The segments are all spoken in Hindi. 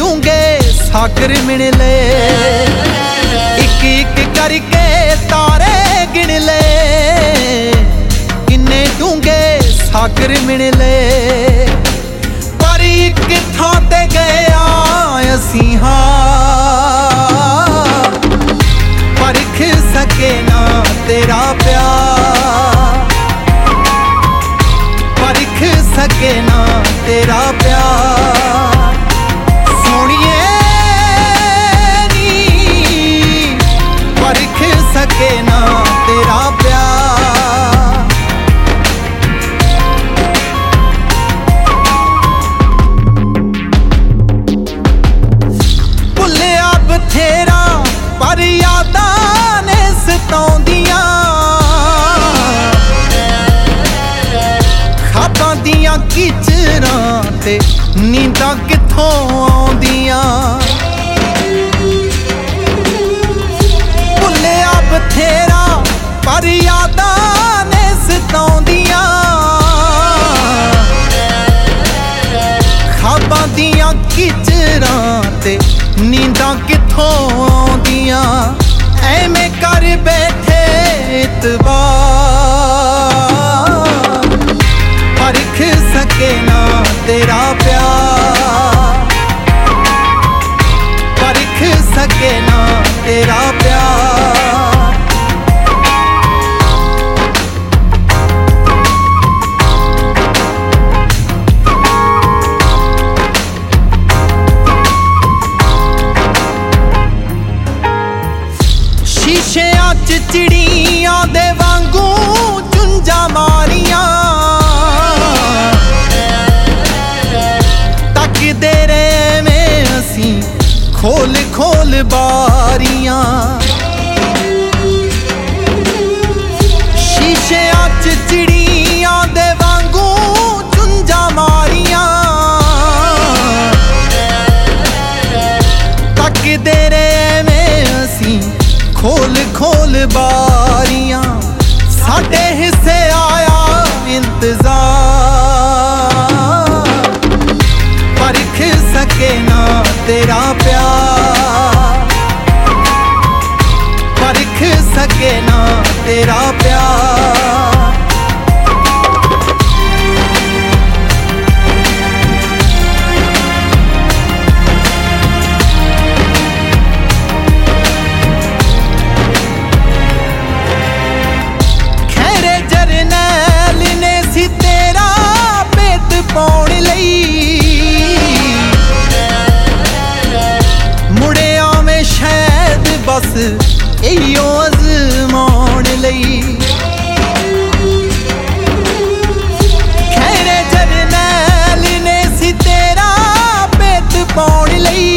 डूंगे सागर मिन ले, एक एक करके तारे गिन ले, किन्ने डूंगे सागर मिन ले। पर एक थां ते गया असी हाँ, परख सके ना तेरा प्यार, परख सके ना तेरा प्यार। सोनिए नी परख सके ना तेरा प्यार। भुलिया बथेरा पर यादां ने सताउंदियां, खाबां दियां किचरां ते नींदां कित्थों आउंदियां। भुलिया बथेरा पर यादां ने सताउंदियां, खाबां दियां किचरां ते नींदां कित्थों आउंदियां। ऐवें कर बैठे इतबार, परख सके ना तेरा प्यार, परख सके ना तेरा प्यार। शीशेआं च चिड़ियां दे वांगू चुंझां मारियां, तकदे रहे में असी खोल खोल बारियां। शीशेआं च चिड़ियां दे वांगू चुंझां मारियां, तकदे रहे में असी खोल खोल बारियां। साडे हिस्से आया इंतजार, परख सके ना तेरा प्यार, परख सके ना तेरा प्यार। पाउण लई मुड़िया में शायद बस इहो अज़माउण लई। खैरे जरनैल ने सी तेरा भेत पाउण लई,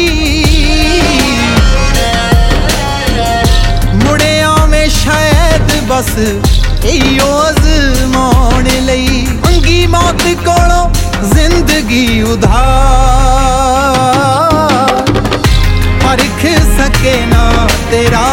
मुड़िया में शायद बस इहो अज़माउण लई। मंगी मौत कोलों जिंदगी उधार, परख सके ना तेरा